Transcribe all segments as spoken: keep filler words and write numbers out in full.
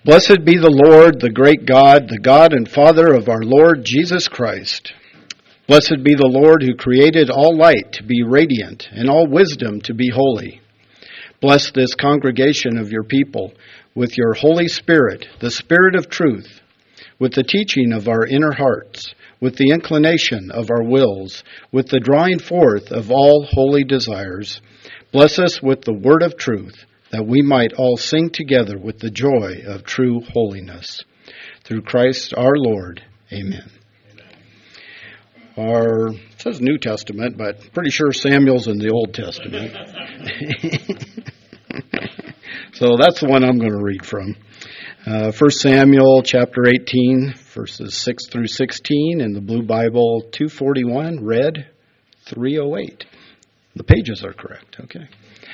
Blessed be the Lord, the great God, the God and Father of our Lord Jesus Christ. Blessed be the Lord who created all light to be radiant and all wisdom to be holy. Bless this congregation of your people with your Holy Spirit, the Spirit of truth, with the teaching of our inner hearts, with the inclination of our wills, with the drawing forth of all holy desires. Bless us with the word of truth, that we might all sing together with the joy of true holiness. Through Christ our Lord. Amen. Our, it says New Testament, but pretty sure Samuel's in the Old Testament. So that's the one I'm going to read from. Uh, First Samuel chapter eighteen, verses six through sixteen, in the Blue Bible two forty-one, red three oh eight. The pages are correct, okay.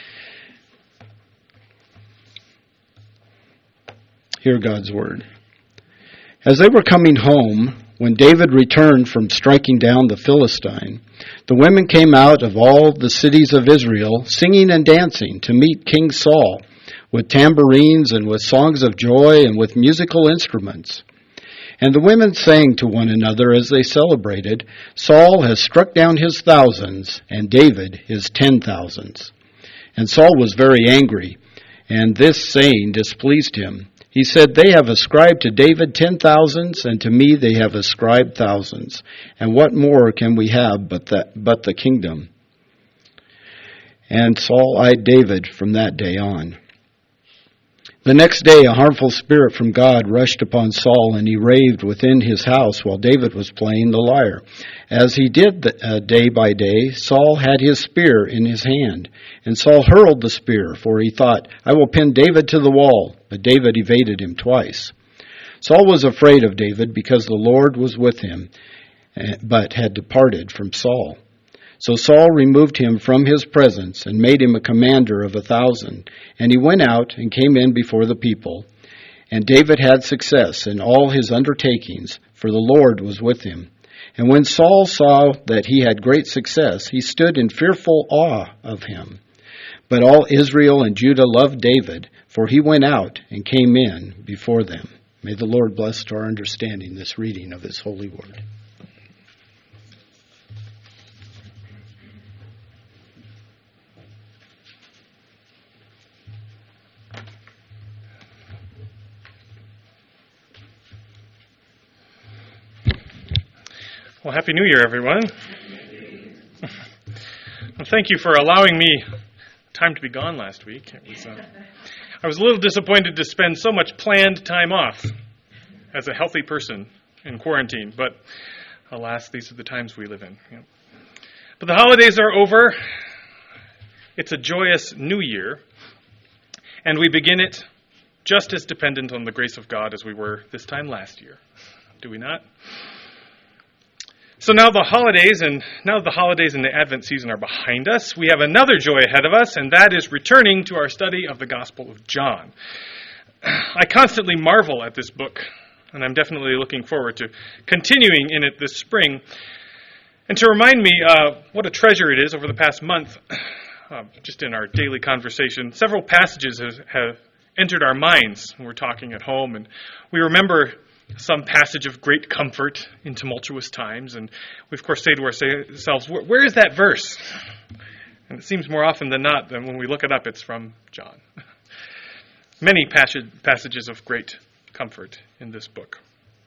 Hear God's word. As they were coming home, when David returned from striking down the Philistine, the women came out of all the cities of Israel, singing and dancing to meet King Saul, with tambourines and with songs of joy and with musical instruments. And the women sang to one another as they celebrated, Saul has struck down his thousands, and David his ten thousands. And Saul was very angry, and this saying displeased him. He said, they have ascribed to David ten thousands, and to me they have ascribed thousands. And what more can we have but that, but the kingdom? And Saul eyed David from that day on. The next day a harmful spirit from God rushed upon Saul, and he raved within his house while David was playing the lyre. As he did the, uh, day by day, Saul had his spear in his hand. And Saul hurled the spear, for he thought, I will pin David to the wall. But David evaded him twice. Saul was afraid of David because the Lord was with him, but had departed from Saul. So Saul removed him from his presence and made him a commander of a thousand. And he went out and came in before the people. And David had success in all his undertakings, for the Lord was with him. And when Saul saw that he had great success, he stood in fearful awe of him. But all Israel and Judah loved David, for he went out and came in before them. May the Lord bless to our understanding this reading of his holy word. Well, Happy New Year, everyone. Well, thank you for allowing me time to be gone last week. It was, uh, I was a little disappointed to spend so much planned time off as a healthy person in quarantine, but alas, these are the times we live in. You know. But the holidays are over. It's a joyous new year, and we begin it just as dependent on the grace of God as we were this time last year. Do we not? So now the holidays, and now the holidays and the Advent season are behind us, we have another joy ahead of us, and that is returning to our study of the Gospel of John. I constantly marvel at this book, and I'm definitely looking forward to continuing in it this spring. And to remind me uh, what a treasure it is over the past month, uh, just in our daily conversation, several passages has, have entered our minds when we're talking at home, and we remember some passage of great comfort in tumultuous times, and we of course say to ourselves, where, where is that verse? And it seems more often than not that when we look it up, it's from John. Many passage, passages of great comfort in this book.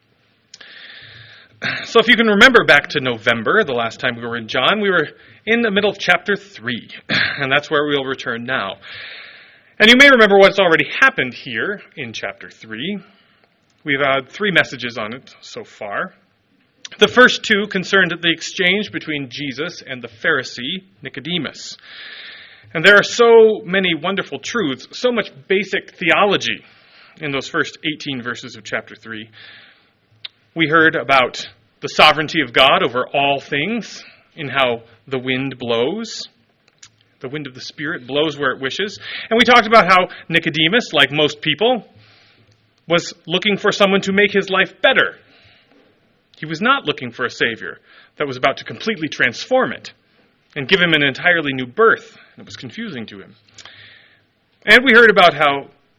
So if you can remember back to November, the last time we were in John, we were in the middle of chapter three, and that's where we'll return now. And you may remember what's already happened here in chapter three. We've had three messages on it so far. The first two concerned the exchange between Jesus and the Pharisee, Nicodemus. And there are so many wonderful truths, so much basic theology in those first eighteen verses of chapter three. We heard about the sovereignty of God over all things, in how the wind blows. The wind of the Spirit blows where it wishes. And we talked about how Nicodemus, like most people, was looking for someone to make his life better. He was not looking for a Savior that was about to completely transform it and give him an entirely new birth. It was confusing to him. And we heard about how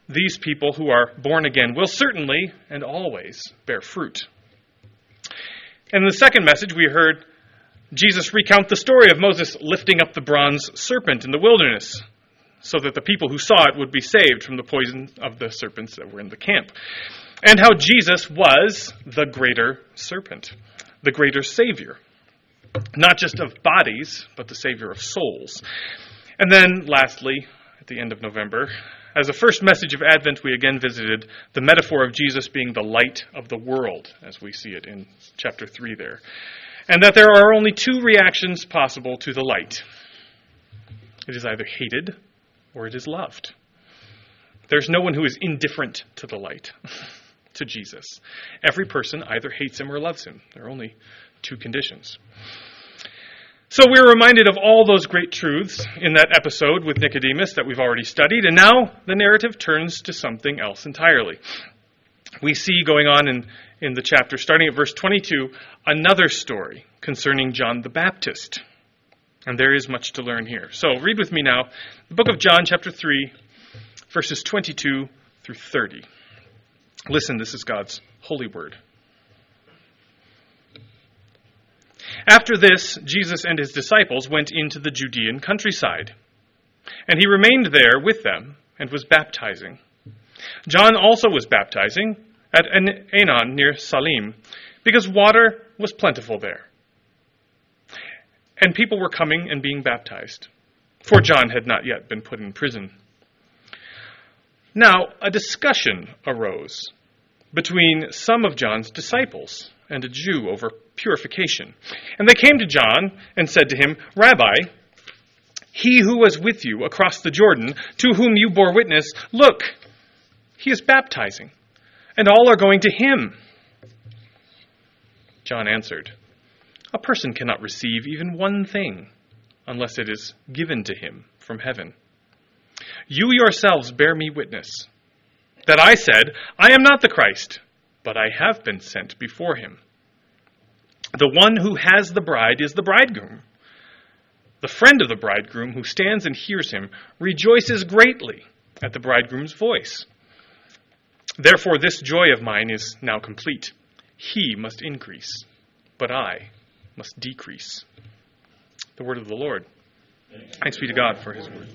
these people who are born again will certainly and always bear fruit. And in the second message, we heard Jesus recount the story of Moses lifting up the bronze serpent in the wilderness so that the people who saw it would be saved from the poison of the serpents that were in the camp. And how Jesus was the greater serpent, the greater Savior, not just of bodies, but the Savior of souls. And then, lastly, at the end of November, as a first message of Advent, we again visited the metaphor of Jesus being the light of the world, as we see it in chapter three there. And that there are only two reactions possible to the light. It is either hated or it is loved. There's no one who is indifferent to the light, to Jesus. Every person either hates him or loves him. There are only two conditions. So we're reminded of all those great truths in that episode with Nicodemus that we've already studied, and now the narrative turns to something else entirely. We see going on in, in the chapter, starting at verse twenty-two, another story concerning John the Baptist. And there is much to learn here. So read with me now the book of John, chapter three, verses twenty-two through thirty. Listen, this is God's holy word. After this, Jesus and his disciples went into the Judean countryside, and he remained there with them and was baptizing. John also was baptizing at Aenon near Salim, because water was plentiful there. And people were coming and being baptized, for John had not yet been put in prison. Now, a discussion arose between some of John's disciples and a Jew over purification. And they came to John and said to him, "Rabbi, he who was with you across the Jordan, to whom you bore witness, look, he is baptizing, and all are going to him." John answered, "A person cannot receive even one thing unless it is given to him from heaven. You yourselves bear me witness that I said, 'I am not the Christ, but I have been sent before him.' The one who has the bride is the bridegroom. The friend of the bridegroom who stands and hears him rejoices greatly at the bridegroom's voice. Therefore this joy of mine is now complete. He must increase, but I must decrease." The word of the Lord. Thanks be to God for his word.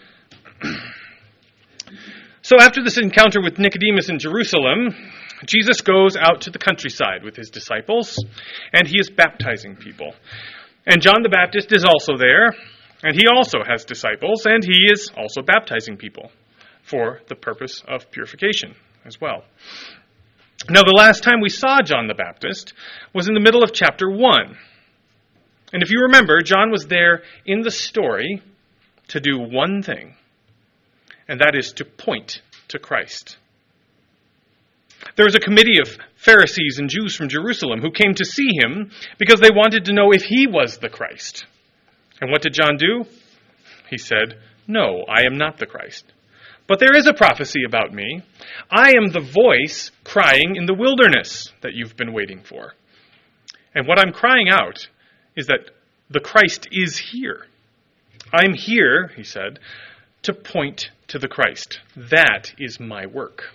So after this encounter with Nicodemus in Jerusalem, Jesus goes out to the countryside with his disciples, and he is baptizing people. And John the Baptist is also there, and he also has disciples, and he is also baptizing people for the purpose of purification as well. Now, the last time we saw John the Baptist was in the middle of chapter one. And if you remember, John was there in the story to do one thing, and that is to point to Christ. There was a committee of Pharisees and Jews from Jerusalem who came to see him because they wanted to know if he was the Christ. And what did John do? He said, "No, I am not the Christ. But there is a prophecy about me. I am the voice crying in the wilderness that you've been waiting for. And what I'm crying out is that the Christ is here. I'm here," he said, "to point to the Christ. That is my work."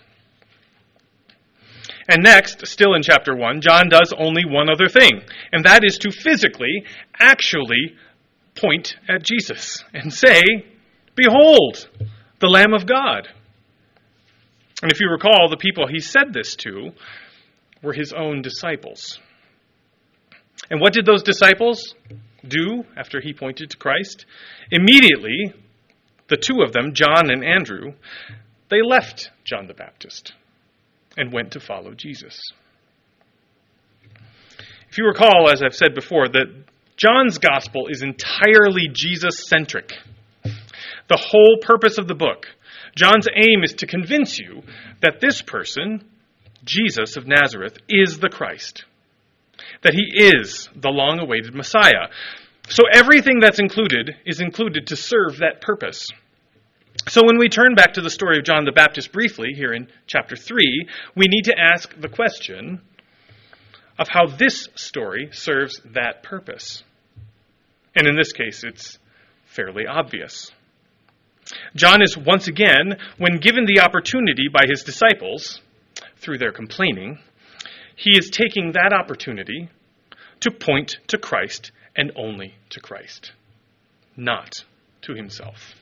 And next, still in chapter one, John does only one other thing, and that is to physically, actually point at Jesus and say, "Behold, the Lamb of God." And if you recall, the people he said this to were his own disciples. And what did those disciples do after he pointed to Christ? Immediately, the two of them, John and Andrew, they left John the Baptist and went to follow Jesus. If you recall, as I've said before, that John's gospel is entirely Jesus-centric. The whole purpose of the book, John's aim is to convince you that this person, Jesus of Nazareth, is the Christ, that he is the long-awaited Messiah. So everything that's included is included to serve that purpose. So when we turn back to the story of John the Baptist briefly, here in chapter three, we need to ask the question of how this story serves that purpose. And in this case, it's fairly obvious. John is once again, when given the opportunity by his disciples, through their complaining, he is taking that opportunity to point to Christ and only to Christ, not to himself.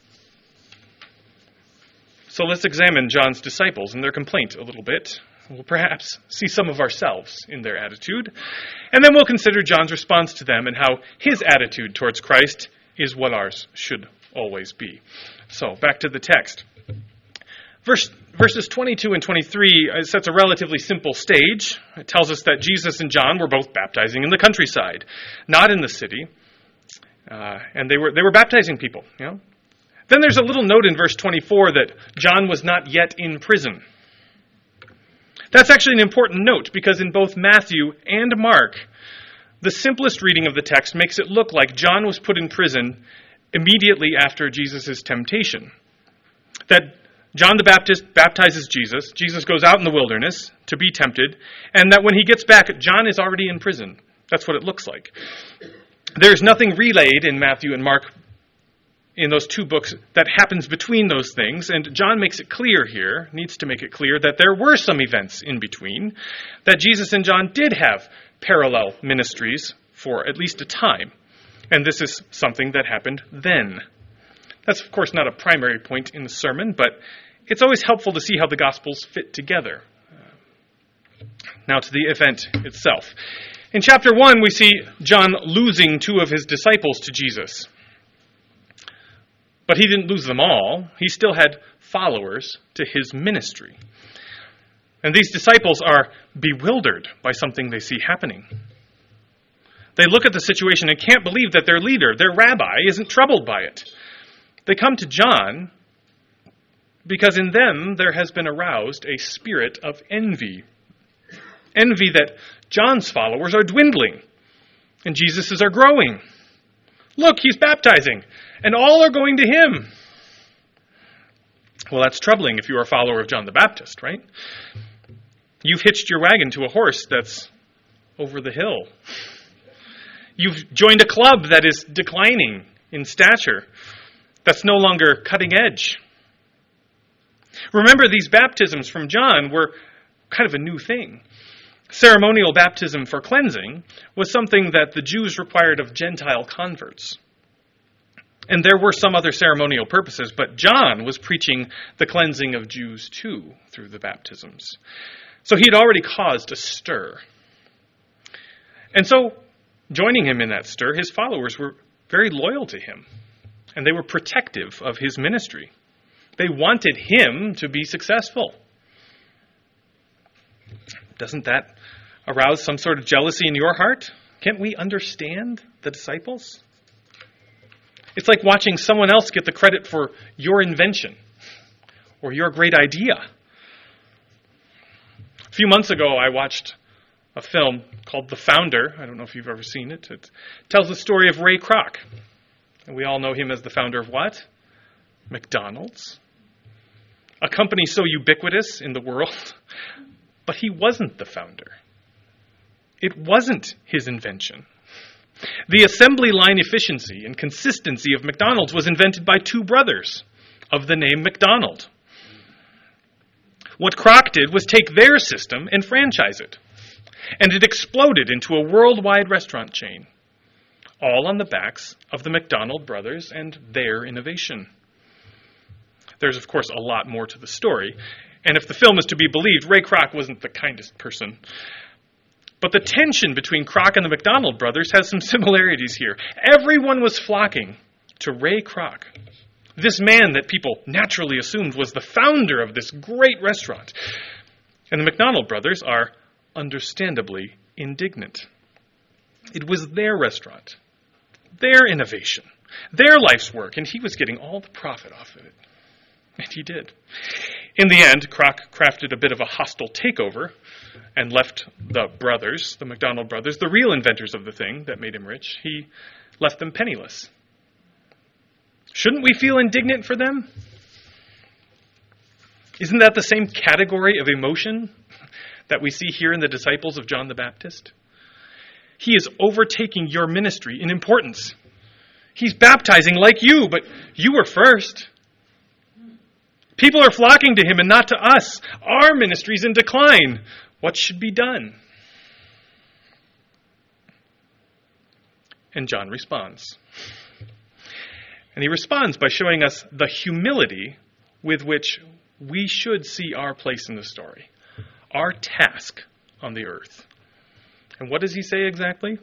So let's examine John's disciples and their complaint a little bit. We'll perhaps see some of ourselves in their attitude, and then we'll consider John's response to them and how his attitude towards Christ is what ours should always be. So, back to the text. Verse, verses twenty-two and twenty-three sets a relatively simple stage. It tells us that Jesus and John were both baptizing in the countryside, not in the city, uh, and they were they were baptizing people. You know? Then there's a little note in verse twenty-four that John was not yet in prison. That's actually an important note because in both Matthew and Mark, the simplest reading of the text makes it look like John was put in prison immediately after Jesus' temptation. That John the Baptist baptizes Jesus, Jesus goes out in the wilderness to be tempted, and that when he gets back, John is already in prison. That's what it looks like. There's nothing relayed in Matthew and Mark in those two books that happens between those things, and John makes it clear here, needs to make it clear, that there were some events in between, that Jesus and John did have parallel ministries for at least a time, and this is something that happened then. That's, of course, not a primary point in the sermon, but it's always helpful to see how the Gospels fit together. Now to the event itself. In chapter one, we see John losing two of his disciples to Jesus. But he didn't lose them all. He still had followers to his ministry. And these disciples are bewildered by something they see happening. They look at the situation and can't believe that their leader, their rabbi, isn't troubled by it. They come to John because in them there has been aroused a spirit of envy. Envy that John's followers are dwindling and Jesus's are growing. Look, he's baptizing, and all are going to him. Well, that's troubling if you are a follower of John the Baptist, right? You've hitched your wagon to a horse that's over the hill. You've joined a club that is declining in stature, that's no longer cutting edge. Remember, these baptisms from John were kind of a new thing. Ceremonial baptism for cleansing was something that the Jews required of Gentile converts. And there were some other ceremonial purposes, but John was preaching the cleansing of Jews too through the baptisms. So he had already caused a stir. And so, joining him in that stir, his followers were very loyal to him, and they were protective of his ministry. They wanted him to be successful. Doesn't that arouse some sort of jealousy in your heart? Can't we understand the disciples? It's like watching someone else get the credit for your invention or your great idea. A few months ago, I watched a film called The Founder. I don't know if you've ever seen it. It tells the story of Ray Kroc. And we all know him as the founder of what? McDonald's. A company so ubiquitous in the world. But he wasn't the founder. It wasn't his invention. The assembly line efficiency and consistency of McDonald's was invented by two brothers of the name McDonald. What Kroc did was take their system and franchise it. And it exploded into a worldwide restaurant chain, all on the backs of the McDonald brothers and their innovation. There's, of course, a lot more to the story. And if the film is to be believed, Ray Kroc wasn't the kindest person. But the tension between Kroc and the McDonald brothers has some similarities here. Everyone was flocking to Ray Kroc, this man that people naturally assumed was the founder of this great restaurant. And the McDonald brothers are understandably indignant. It was their restaurant, their innovation, their life's work, and he was getting all the profit off of it. And he did. In the end, Kroc crafted a bit of a hostile takeover and left the brothers, the McDonald brothers, the real inventors of the thing that made him rich, he left them penniless. Shouldn't we feel indignant for them? Isn't that the same category of emotion that we see here in the disciples of John the Baptist? He is overtaking your ministry in importance. He's baptizing like you, but you were first. People are flocking to him and not to us. Our ministry's in decline. What should be done? And John responds. And he responds by showing us the humility with which we should see our place in the story, our task on the earth. And what does he say exactly?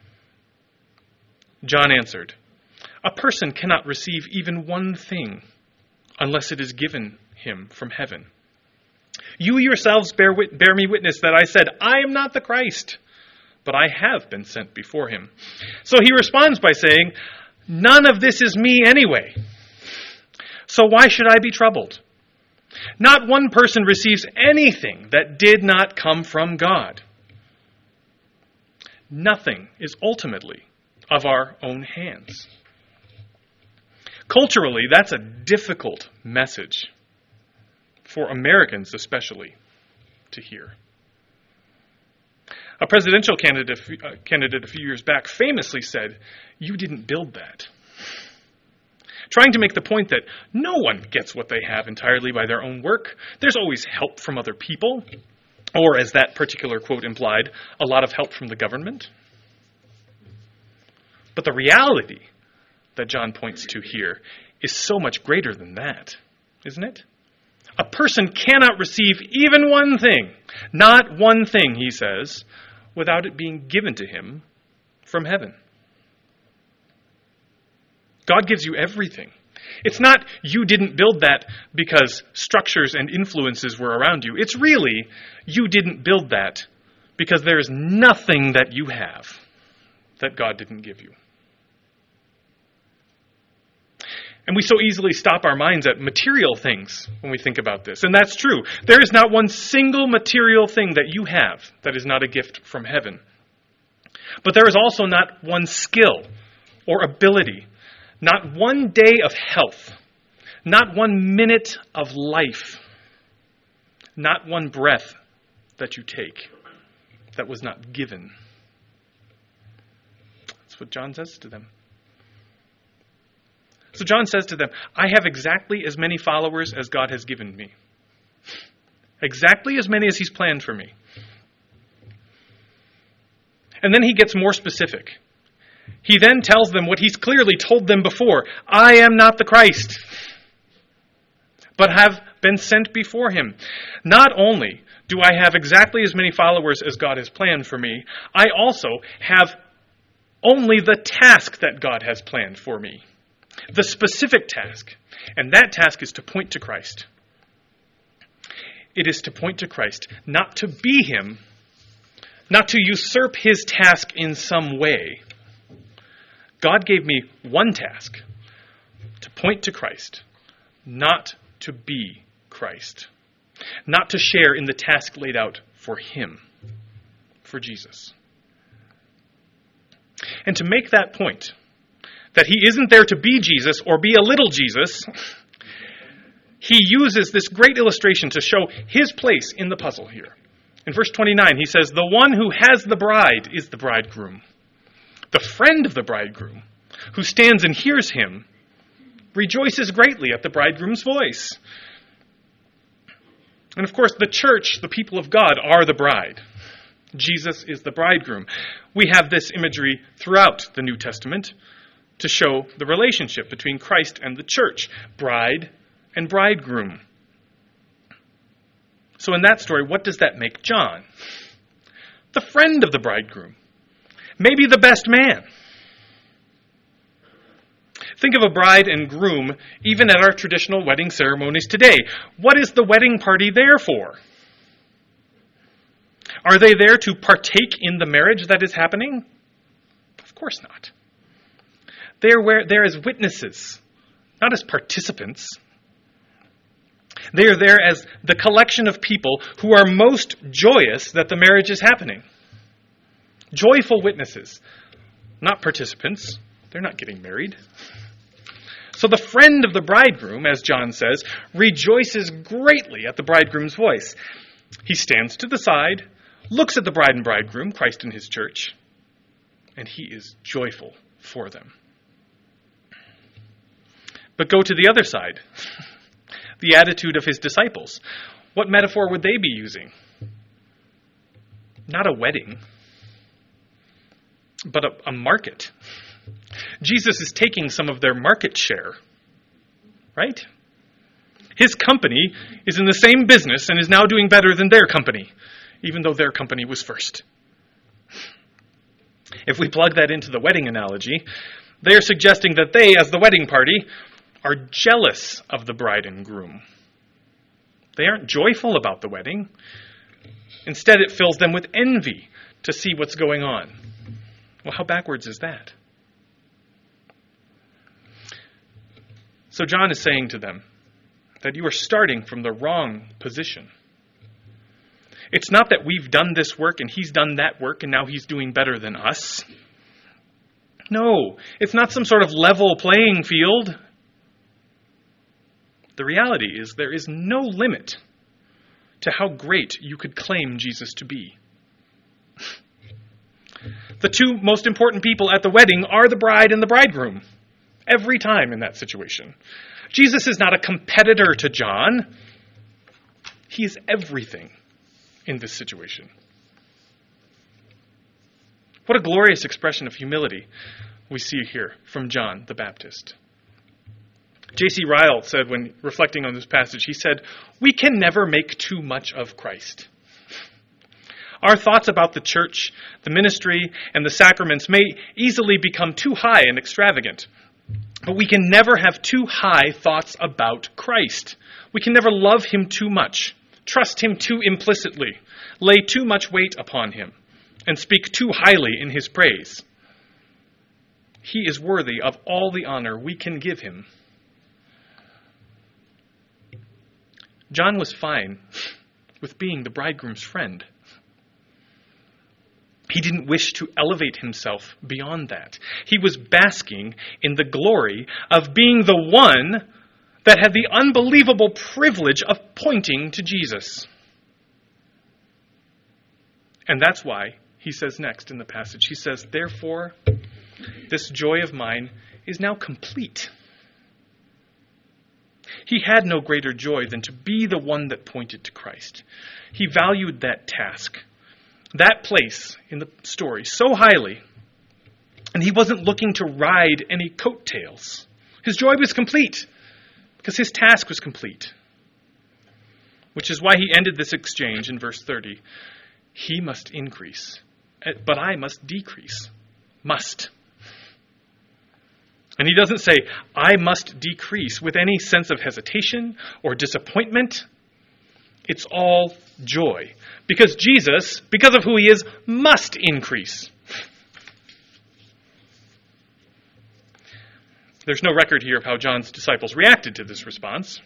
John answered, "A person cannot receive even one thing unless it is given him from heaven. You yourselves bear, wit- bear me witness that I said, I am not the Christ, but I have been sent before him." So he responds by saying, none of this is me anyway. So why should I be troubled? Not one person receives anything that did not come from God. Nothing is ultimately of our own hands. Culturally, that's a difficult message, for Americans especially, to hear. A presidential candidate, uh, candidate a few years back famously said, "You didn't build that." Trying to make the point that no one gets what they have entirely by their own work. There's always help from other people, or as that particular quote implied, a lot of help from the government. But the reality that John points to here is so much greater than that, isn't it? A person cannot receive even one thing, not one thing, he says, without it being given to him from heaven. God gives you everything. It's not you didn't build that because structures and influences were around you. It's really you didn't build that because there is nothing that you have that God didn't give you. And we so easily stop our minds at material things when we think about this. And that's true. There is not one single material thing that you have that is not a gift from heaven. But there is also not one skill or ability, not one day of health, not one minute of life, not one breath that you take that was not given. That's what John says to them. So John says to them, I have exactly as many followers as God has given me. Exactly as many as he's planned for me. And then he gets more specific. He then tells them what he's clearly told them before. I am not the Christ, but have been sent before him. Not only do I have exactly as many followers as God has planned for me, I also have only the task that God has planned for me. The specific task. And that task is to point to Christ. It is to point to Christ, not to be him, not to usurp his task in some way. God gave me one task, to point to Christ, not to be Christ, not to share in the task laid out for him, for Jesus. And to make that point, that he isn't there to be Jesus or be a little Jesus, he uses this great illustration to show his place in the puzzle here. In verse twenty-nine, he says, the one who has the bride is the bridegroom. The friend of the bridegroom, who stands and hears him, rejoices greatly at the bridegroom's voice. And of course, the church, the people of God, are the bride. Jesus is the bridegroom. We have this imagery throughout the New Testament to show the relationship between Christ and the church, bride and bridegroom. So in that story, what does that make John? The friend of the bridegroom. Maybe the best man. Think of a bride and groom, even at our traditional wedding ceremonies today. What is the wedding party there for? Are they there to partake in the marriage that is happening? Of course not. They are where, there as witnesses, not as participants. They are there as the collection of people who are most joyous that the marriage is happening. Joyful witnesses, not participants. They're not getting married. So the friend of the bridegroom, as John says, rejoices greatly at the bridegroom's voice. He stands to the side, looks at the bride and bridegroom, Christ and his church, and he is joyful for them. But go to the other side, the attitude of his disciples. What metaphor would they be using? Not a wedding, but a, a market. Jesus is taking some of their market share, right? His company is in the same business and is now doing better than their company, even though their company was first. If we plug that into the wedding analogy, they are suggesting that they, as the wedding party, are jealous of the bride and groom. They aren't joyful about the wedding. Instead, it fills them with envy to see what's going on. Well, how backwards is that? So John is saying to them that you are starting from the wrong position. It's not that we've done this work and he's done that work and now he's doing better than us. No, it's not some sort of level playing field. The reality is there is no limit to how great you could claim Jesus to be. The two most important people at the wedding are the bride and the bridegroom. Every time in that situation. Jesus is not a competitor to John. He is everything in this situation. What a glorious expression of humility we see here from John the Baptist. J C Ryle said when reflecting on this passage, he said, "We can never make too much of Christ." Our thoughts about the church, the ministry, and the sacraments may easily become too high and extravagant. But we can never have too high thoughts about Christ. We can never love him too much, trust him too implicitly, lay too much weight upon him, and speak too highly in his praise. He is worthy of all the honor we can give him. John was fine with being the bridegroom's friend. He didn't wish to elevate himself beyond that. He was basking in the glory of being the one that had the unbelievable privilege of pointing to Jesus. And that's why he says next in the passage, he says, "Therefore, this joy of mine is now complete." He had no greater joy than to be the one that pointed to Christ. He valued that task, that place in the story so highly, and he wasn't looking to ride any coattails. His joy was complete because his task was complete, which is why he ended this exchange in verse thirty. He must increase, but I must decrease. Must. And he doesn't say, I must decrease with any sense of hesitation or disappointment. It's all joy. Because Jesus, because of who he is, must increase. There's no record here of how John's disciples reacted to this response.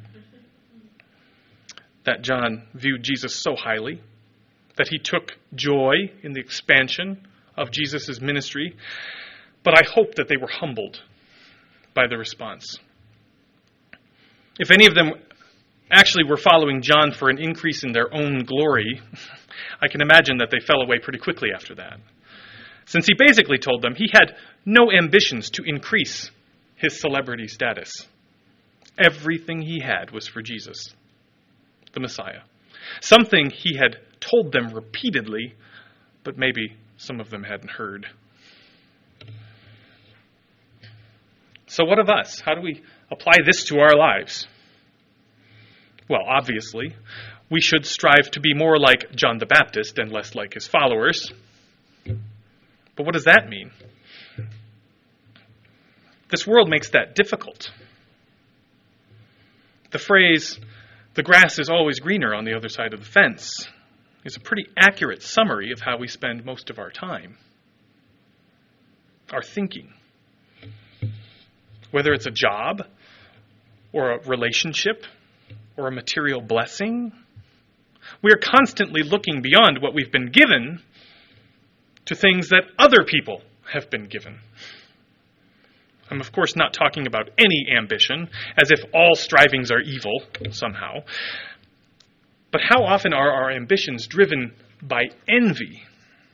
That John viewed Jesus so highly, that he took joy in the expansion of Jesus' ministry. But I hope that they were humbled by the response. If any of them actually were following John for an increase in their own glory, I can imagine that they fell away pretty quickly after that. Since he basically told them he had no ambitions to increase his celebrity status. Everything he had was for Jesus, the Messiah. Something he had told them repeatedly, but maybe some of them hadn't heard. So what of us? How do we apply this to our lives? Well, obviously, we should strive to be more like John the Baptist and less like his followers. But what does that mean? This world makes that difficult. The phrase, "the grass is always greener on the other side of the fence," is a pretty accurate summary of how we spend most of our time, our thinking. Whether it's a job, or a relationship, or a material blessing, we are constantly looking beyond what we've been given to things that other people have been given. I'm, of course, not talking about any ambition, as if all strivings are evil somehow. But how often are our ambitions driven by envy?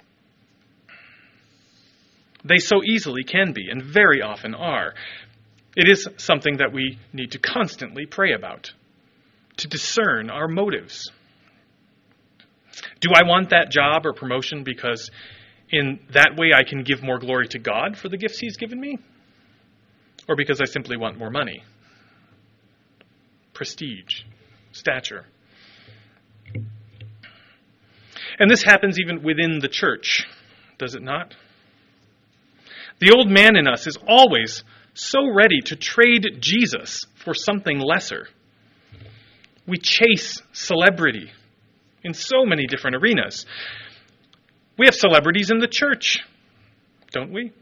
They so easily can be, and very often are. It is something that we need to constantly pray about, to discern our motives. Do I want that job or promotion because in that way I can give more glory to God for the gifts He's given me? Or because I simply want more money, prestige, stature? And this happens even within the church, does it not? The old man in us is always so ready to trade Jesus for something lesser. We chase celebrity in so many different arenas. We have celebrities in the church, don't we?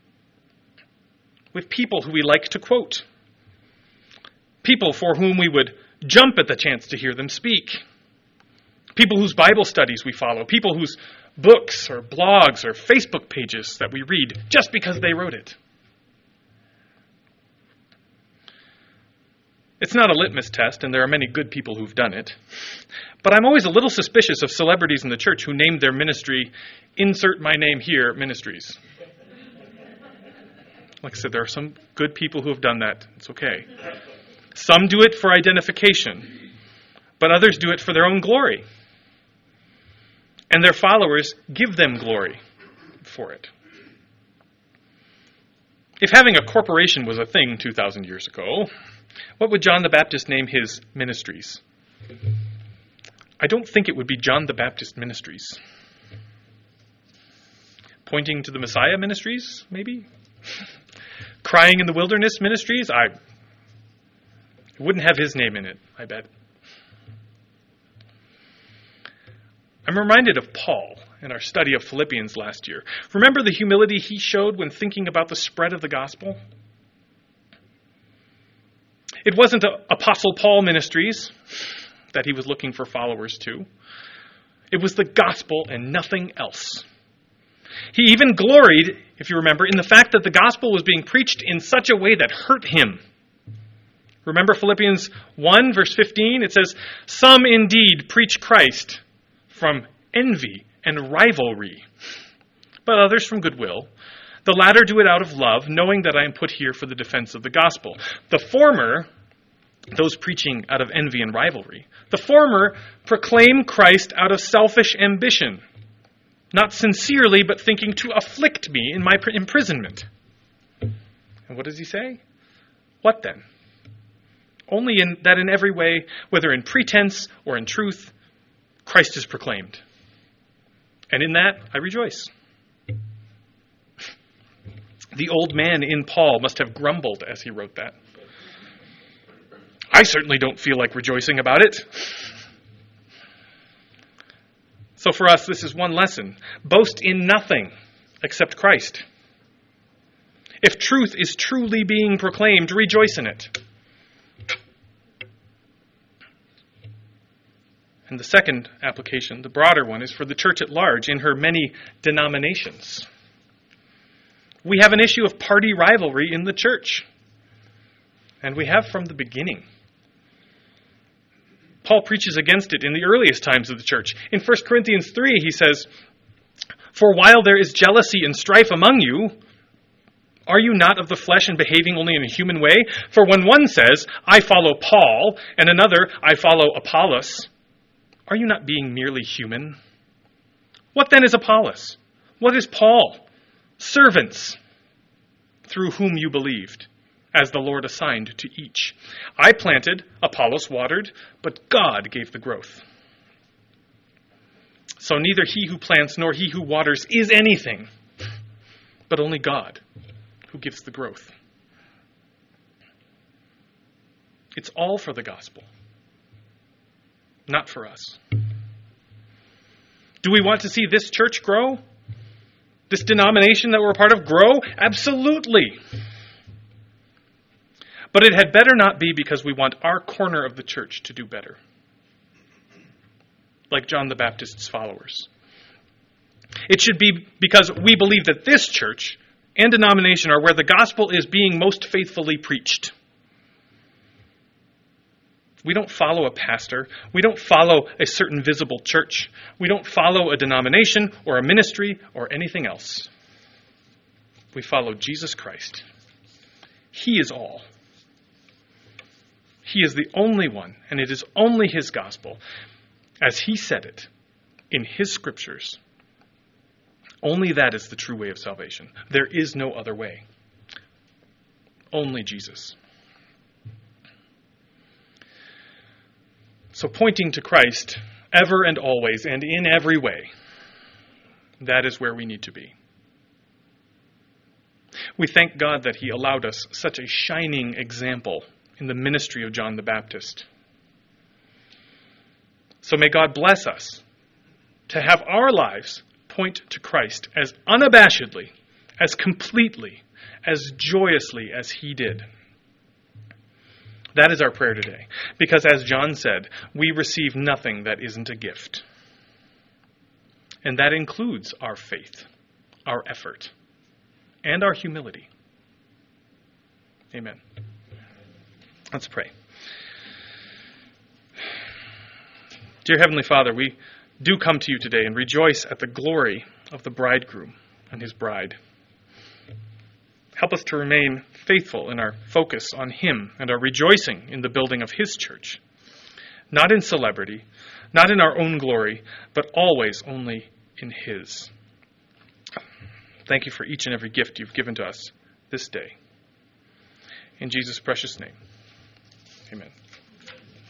With people who we like to quote. People for whom we would jump at the chance to hear them speak. People whose Bible studies we follow. People whose books or blogs or Facebook pages that we read just because they wrote it. It's not a litmus test, and there are many good people who've done it. But I'm always a little suspicious of celebrities in the church who named their ministry, insert my name here, ministries. Like I said, there are some good people who have done that. It's okay. Some do it for identification, but others do it for their own glory. And their followers give them glory for it. If having a corporation was a thing two thousand years ago, what would John the Baptist name his ministries? I don't think it would be John the Baptist Ministries. Pointing to the Messiah Ministries, maybe? Crying in the Wilderness Ministries? I it wouldn't have his name in it, I bet. I'm reminded of Paul in our study of Philippians last year. Remember the humility he showed when thinking about the spread of the gospel? It wasn't Apostle Paul Ministries that he was looking for followers to. It was the gospel and nothing else. He even gloried, if you remember, in the fact that the gospel was being preached in such a way that hurt him. Remember Philippians one, verse fifteen? It says, "Some indeed preach Christ from envy and rivalry, but others from goodwill. The latter do it out of love, knowing that I am put here for the defense of the gospel. The former, those preaching out of envy and rivalry, the former proclaim Christ out of selfish ambition, not sincerely, but thinking to afflict me in my imprisonment." And what does he say? What then? Only in that in every way, whether in pretense or in truth, Christ is proclaimed. And in that I rejoice. The old man in Paul must have grumbled as he wrote that. I certainly don't feel like rejoicing about it. So for us, this is one lesson. Boast in nothing except Christ. If truth is truly being proclaimed, rejoice in it. And the second application, the broader one, is for the church at large in her many denominations. We have an issue of party rivalry in the church. And we have from the beginning. Paul preaches against it in the earliest times of the church. In First Corinthians three, he says, "For while there is jealousy and strife among you, are you not of the flesh and behaving only in a human way? For when one says, 'I follow Paul,' and another, 'I follow Apollos,' are you not being merely human? What then is Apollos? What is Paul? Servants, through whom you believed, as the Lord assigned to each. I planted, Apollos watered, but God gave the growth. So neither he who plants nor he who waters is anything, but only God who gives the growth." It's all for the gospel, not for us. Do we want to see this church grow? This denomination that we're a part of grow? Absolutely. But it had better not be because we want our corner of the church to do better, like John the Baptist's followers. It should be because we believe that this church and denomination are where the gospel is being most faithfully preached. We don't follow a pastor. We don't follow a certain visible church. We don't follow a denomination or a ministry or anything else. We follow Jesus Christ He is all. He is the only one, and it is only his gospel, as he said it in his scriptures. Only that is the true way of salvation. There is no other way. Only Jesus. So pointing to Christ ever and always and in every way, that is where we need to be. We thank God that he allowed us such a shining example in the ministry of John the Baptist. So may God bless us to have our lives point to Christ as unabashedly, as completely, as joyously as he did. That is our prayer today. Because as John said, we receive nothing that isn't a gift. And that includes our faith, our effort, and our humility. Amen. Let's pray. Dear Heavenly Father, we do come to you today and rejoice at the glory of the bridegroom and his bride. Help us to remain faithful in our focus on him and our rejoicing in the building of his church. Not in celebrity, not in our own glory, but always only in his. Thank you for each and every gift you've given to us this day. In Jesus' precious name, amen.